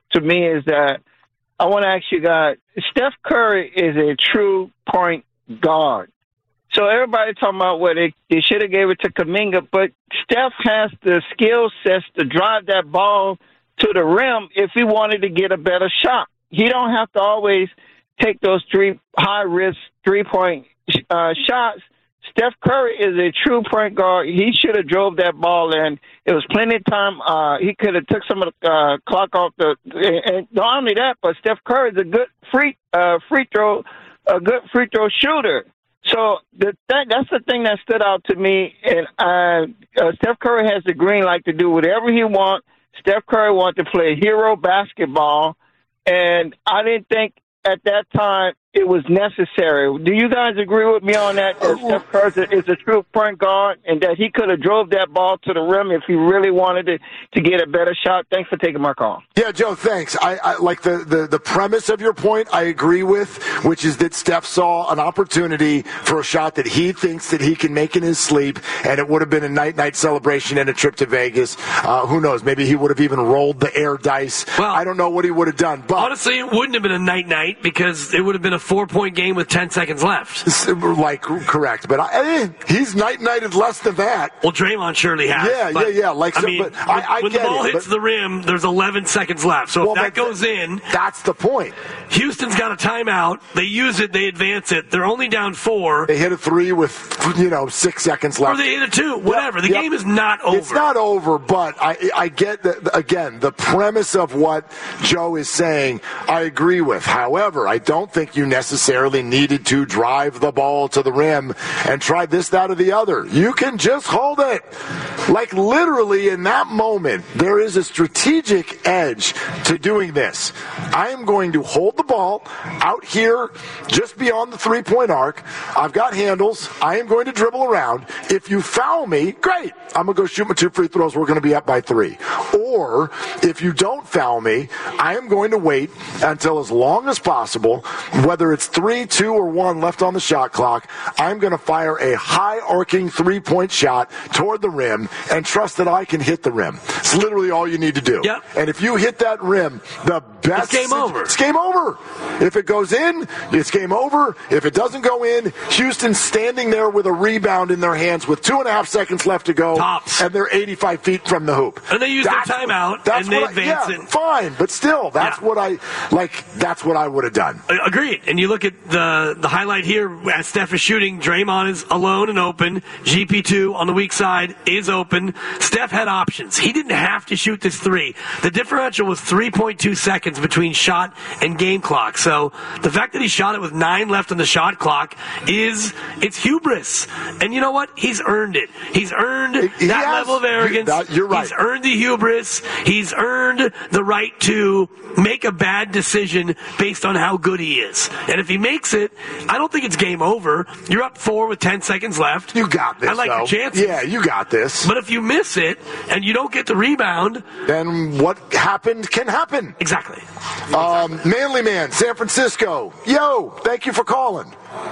to me is that I want to ask you guys, Steph Curry is a true point guard. So everybody talking about what well, they, they should have gave it to Kuminga, but Steph has the skill sets to drive that ball to the rim if he wanted to get a better shot. He don't have to always take those three high-risk three-point uh, shots. Steph Curry is a true point guard. He should have drove that ball in. It was plenty of time. Uh, he could have took some of the uh, clock off the. And not only that, but Steph Curry is a good free uh, free throw, a good free throw shooter. So the th- that's the thing that stood out to me. And uh, uh, Steph Curry has the green light to do whatever he wants. Steph Curry wanted to play hero basketball, and I didn't think at that time it was necessary. Do you guys agree with me on that? That Steph Curry is a true point guard and that he could have drove that ball to the rim if he really wanted to, to get a better shot? Thanks for taking my call. Yeah, Joe, thanks. I, I like the, the, the premise of your point I agree with, which is that Steph saw an opportunity for a shot that he thinks that he can make in his sleep, and it would have been a night-night celebration and a trip to Vegas. Uh, who knows? Maybe he would have even rolled the air dice. Well, I don't know what he would have done. But honestly, it wouldn't have been a night-night because it would have been a four-point game with ten seconds left. Like, correct. But I, eh, he's night-nighted less than that. Well, Draymond surely has. Yeah, but, yeah, yeah. Like, I so, mean, but I, I when get the ball it, hits but, the rim, there's eleven seconds left. So well, if that goes in, that's the point. Houston's got a timeout. They use it. They advance it. They're only down four. They hit a three with, you know, six seconds left. Or they hit a two. Whatever. Yep, the yep. game is not over. It's not over, but I, I get, the, again, the premise of what Joe is saying, I agree with. However, I don't think you necessarily needed to drive the ball to the rim and try this, that, or the other. You can just hold it. Like, literally, in that moment, there is a strategic edge to doing this. I am going to hold the ball out here just beyond the three-point arc. I've got handles. I am going to dribble around. If you foul me, great. I'm going to go shoot my two free throws. We're going to be up by three. Or if you don't foul me, I am going to wait until as long as possible, whether it's three, two, or one left on the shot clock, I'm going to fire a high-arcing three-point shot toward the rim and trust that I can hit the rim. It's literally all you need to do. Yep. And if you hit that rim, the best... It's game over. It's game over. If it goes in, it's game over. If it doesn't go in, Houston's standing there with a rebound in their hands with two and a half seconds left to go. Tops. And they're eighty-five feet from the hoop. And they use that's, their timeout, that's and they what advance I, yeah, it. Fine, but still, that's yeah. what I, like, that's what I would have done. Agreed. And you look at the the highlight here, as Steph is shooting, Draymond is alone and open. G P two on the weak side is open. Steph had options. He didn't have to shoot this three. The differential was three point two seconds between shot and game clock. So the fact that he shot it with nine left on the shot clock is, it's hubris. And you know what? He's earned it. He's earned he that has, level of arrogance. That, you're right. He's earned the hubris. He's earned the right to make a bad decision based on how good he is. And if he makes it, I don't think it's game over. You're up four with ten seconds left. You got this, I like though. your chances. Yeah, you got this. But if you miss it and you don't get the rebound, then what happened can happen. Exactly. Um, Manly Man, San Francisco. Yo, thank you for calling.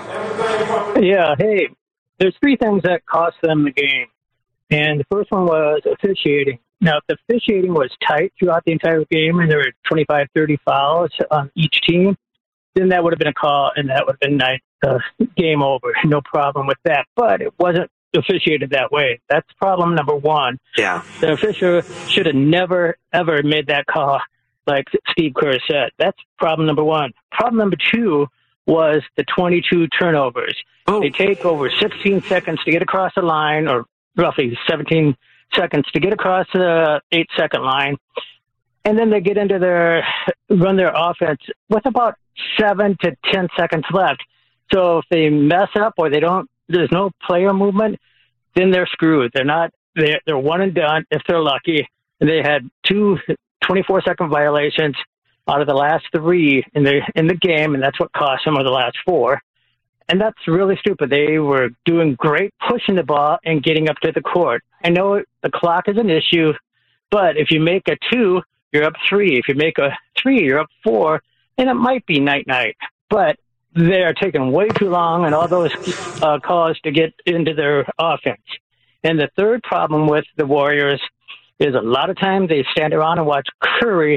Yeah, hey, there's three things that cost them the game. And the first one was officiating. Now, if the officiating was tight throughout the entire game and there were twenty-five, thirty fouls on each team, then that would have been a call and that would have been nice, uh, game over. No problem with that. But it wasn't officiated that way. That's problem number one. Yeah. The official should have never, ever made that call, like Steve Kerr said. That's problem number one. Problem number two was the twenty-two turnovers. Oh. They take over sixteen seconds to get across the line, or roughly seventeen seconds to get across the eight-second line, and then they get into their, run their offense with about seven to ten seconds left. So if they mess up or they don't, there's no player movement, then they're screwed. They're not, they're, they're one and done if they're lucky. And they had two twenty-four second violations out of the last three in the in the game, and that's what cost them, or the last four. And that's really stupid. They were doing great pushing the ball and getting up to the court. I know the clock is an issue, but if you make a two, you're up three. If you make a three, you're up four, and it might be night-night. But they are taking way too long and all those uh, calls to get into their offense. And the third problem with the Warriors is a lot of times they stand around and watch Curry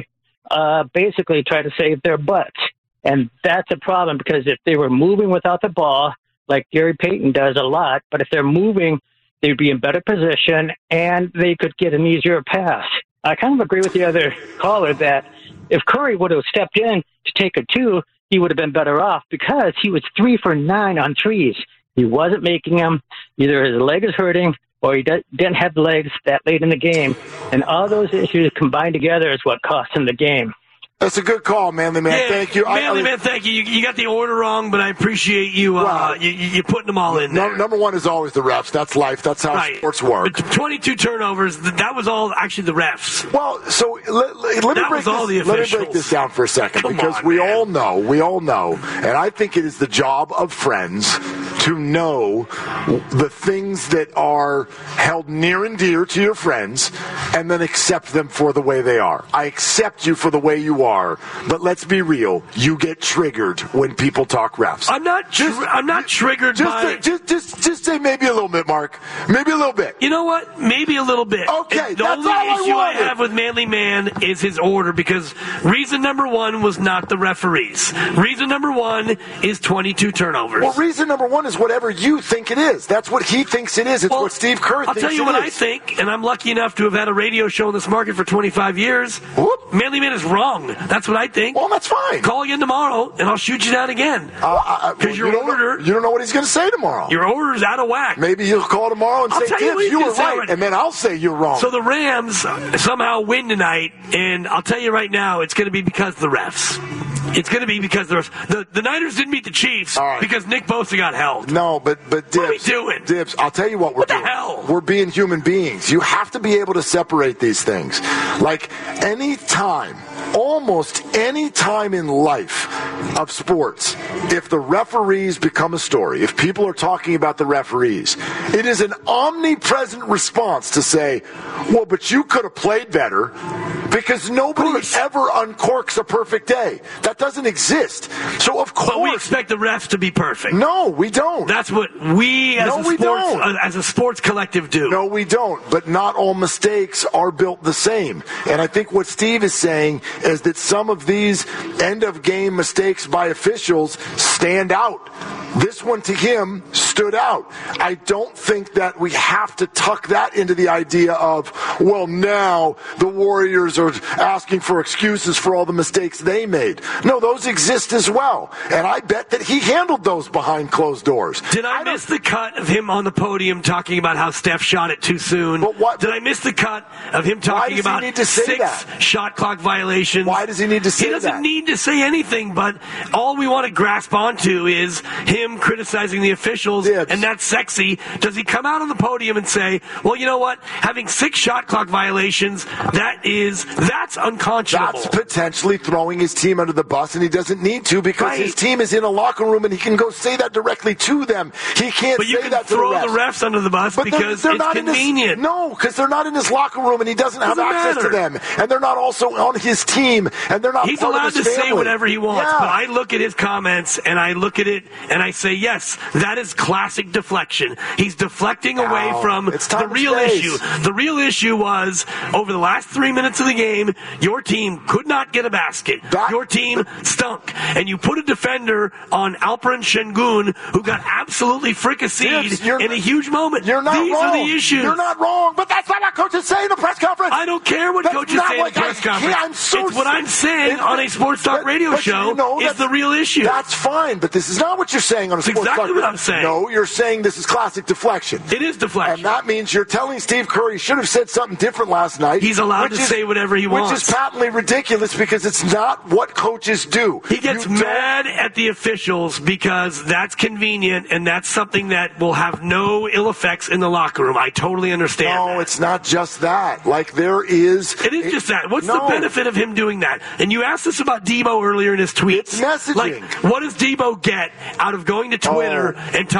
uh, basically try to save their butts. And that's a problem because if they were moving without the ball, like Gary Payton does a lot, but if they're moving, they'd be in better position and they could get an easier pass. I kind of agree with the other caller that if Curry would have stepped in to take a two, he would have been better off because he was three for nine on threes. He wasn't making them. Either his leg is hurting or he didn't have the legs that late in the game. And all those issues combined together is what cost him the game. That's a good call, Manly Man. Yeah, thank you. Manly I, I, Man, thank you. you. You got the order wrong, but I appreciate you, uh, well, you, you putting them all in there. No, number one is always the refs. That's life. That's how right. sports work. But twenty-two turnovers, that was all actually the refs. Well, so let, let, let, me, break this, let me break this down for a second Come because on, we man. all know, we all know, and I think it is the job of friends to know the things that are held near and dear to your friends and then accept them for the way they are. I accept you for the way you are, but let's be real. You get triggered when people talk refs. I'm not. Tr- just, I'm not triggered just, by. Just, just, just say maybe a little bit, Mark. Maybe a little bit. You know what? Maybe a little bit. Okay, the that's only all issue I I have with Manly Man is his order because reason number one was not the referees. Reason number one is twenty-two turnovers. Well, reason number one is whatever you think it is. That's what he thinks it is. It's well, what Steve Kerr I'll thinks tell you it what is. I think, and I'm lucky enough to have had a radio show in this market for twenty-five years. Whoop. Manly Man is wrong. That's what I think. Well, that's fine. Call again tomorrow, and I'll shoot you down again. Because uh, well, your you order, know, you don't know what he's going to say tomorrow. Your order's out of whack. Maybe he'll call tomorrow and I'll say, tell you Tibbs, what you he's were gonna say right, right- and then I'll say you're wrong. So the Rams somehow win tonight, and I'll tell you right now, it's going to be because of the refs. It's going to be because the refs. The, the Niners didn't beat the Chiefs right. because Nick Bosa got held. No, but but Dibs, what are we doing? Dibs, I'll tell you what we're what the doing. hell? We're being human beings. You have to be able to separate these things. Like any time, almost any time in life of sports, if the referees become a story, if people are talking about the referees, it is an omnipresent response to say, well, but you could have played better because nobody ever uncorks a perfect day. That doesn't exist. So, of course. But we expect the refs to be perfect. No, we don't. That's what we as, no, a, we sports, don't. Uh, as a sports collective do. No, we don't. But not all mistakes are built the same. And I think what Steve is saying is that some of these end-of-game mistakes by officials stand out. This one to him stood out. I don't think that we have to tuck that into the idea of, well, now the Warriors are asking for excuses for all the mistakes they made. No, those exist as well. And I bet that he handled those behind closed doors. Did I, I miss the cut of him on the podium talking about how Steph shot it too soon? But what, Did I miss the cut of him talking about six that? shot clock violations? Why does he need to say that? He doesn't that? need to say anything, but all we want to grasp onto is him criticizing the officials, yeah, and that's sexy. Does he come out on the podium and say, well, you know what? Having six shot clock violations, that is, that's unconscionable. That's potentially throwing his team under the bus, and he doesn't need to because right. his team is in a locker room, and he can go say that directly to them. He can't but say you can that to throw the refs. the refs under the bus but because they're, they're it's not convenient. In his, no, because they're not in his locker room, and he doesn't have doesn't access matter. to them, and they're not also on his team, and they're not He's part allowed of his to family. say whatever he wants, yeah. but I look at his comments, and I look at it, and I say, yes, that is classic deflection. He's deflecting no, away from the real issue. The real issue was, over the last three minutes of the game, your team could not get a basket. That, your team stunk. And you put a defender on Alperen Şengün, who got absolutely fricasseed yes, in a huge moment. You're not These wrong. are the issues. You're not wrong, but that's not what coaches say in a press conference. I don't care what that's coaches say in a press I, conference. I'm so it's what I'm saying on a sports talk but, radio but show you know, is the real issue. That's fine, but this is not what you're saying on a That's sports exactly talk. what I'm saying. No, you're saying this is classic deflection. It is deflection. And that means you're telling Steve Kerr he should have said something different last night. He's allowed to is, say whatever he which wants. Which is patently ridiculous because it's not what coaches do. He gets you mad at the officials because that's convenient and that's something that will have no ill effects in the locker room. I totally understand No, that. it's not just that. Like, there is... It is just that. What's no. the benefit of him doing that? And you asked us about Debo earlier in his tweets. It's messaging. Like, what does Debo get out of going to Twitter oh. and talking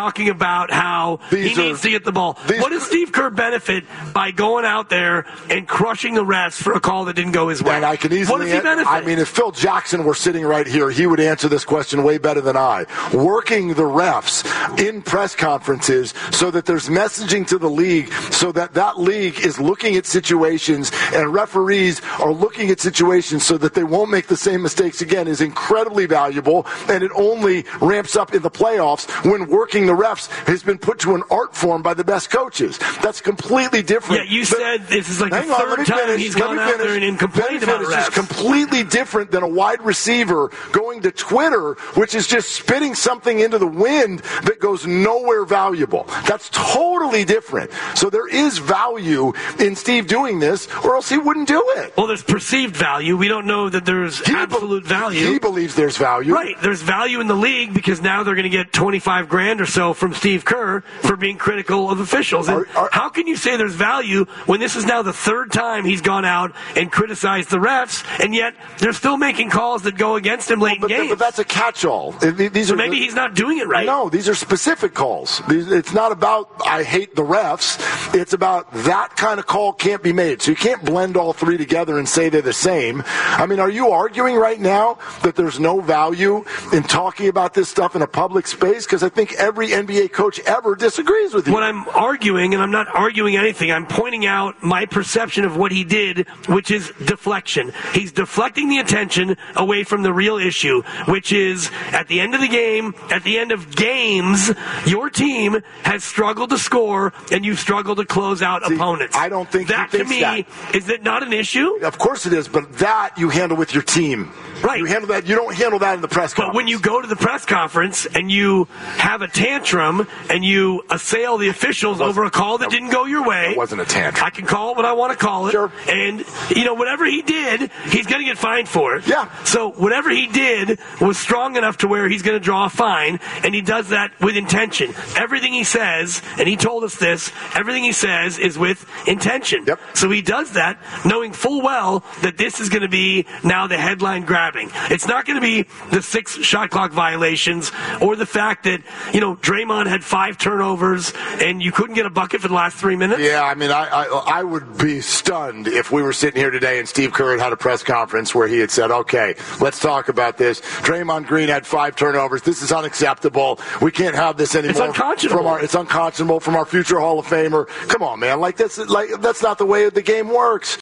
talking about how These he are, needs to get the ball. These, what does Steve Kerr benefit by going out there and crushing the refs for a call that didn't go his way? And I can easily what does he benefit? I mean, if Phil Jackson were sitting right here, he would answer this question way better than I. Working the refs in press conferences so that there's messaging to the league, so that that league is looking at situations and referees are looking at situations so that they won't make the same mistakes again, is incredibly valuable, and it only ramps up in the playoffs when working the refs has been put to an art form by the best coaches. That's completely different. Yeah, you but, said this is like the hang on, third time finish, he's gone out there and, and complained about refs. It's completely different than a wide receiver going to Twitter, which is just spitting something into the wind that goes nowhere valuable. That's totally different. So there is value in Steve doing this, or else he wouldn't do it. Well, there's perceived value. We don't know that there's he absolute be- value. He believes there's value. Right. There's value in the league because now they're going to get twenty-five grand or so from Steve Kerr for being critical of officials. And are, are, how can you say there's value when this is now the third time he's gone out and criticized the refs, and yet they're still making calls that go against him late but, in games? But that's a catch-all. These so are maybe the, he's not doing it right. No, these are specific calls. These, it's not about I hate the refs. It's about that kind of call can't be made. So you can't blend all three together and say they're the same. I mean, are you arguing right now that there's no value in talking about this stuff in a public space? Because I think every N B A coach ever disagrees with you. What I'm arguing, and I'm not arguing anything, I'm pointing out my perception of what he did, which is deflection. He's deflecting the attention away from the real issue, which is at the end of the game, at the end of games, your team has struggled to score and you've struggled to close out See, opponents. I don't think that he to thinks me that. Is it not an issue? Of course it is, but that you handle with your team. Right. You handle that. You don't handle that in the press conference. But when you go to the press conference and you have a tantrum and you assail the officials over a call that didn't go your way, it wasn't a tantrum. I can call it what I want to call it. Sure. And you know, whatever he did, he's going to get fined for it. Yeah. So whatever he did was strong enough to where he's going to draw a fine, and he does that with intention. Everything he says, and he told us this, everything he says is with intention. Yep. So he does that knowing full well that this is going to be now the headline grabbing. It's not going to be the six shot clock violations or the fact that, you know, Draymond had five turnovers and you couldn't get a bucket for the last three minutes. Yeah, I mean, I, I I would be stunned if we were sitting here today and Steve Kerr had had a press conference where he had said, okay, let's talk about this. Draymond Green had five turnovers. This is unacceptable. We can't have this anymore. It's unconscionable. From our, it's unconscionable from our future Hall of Famer. Come on, man. Like, that's, like, that's not the way the game works.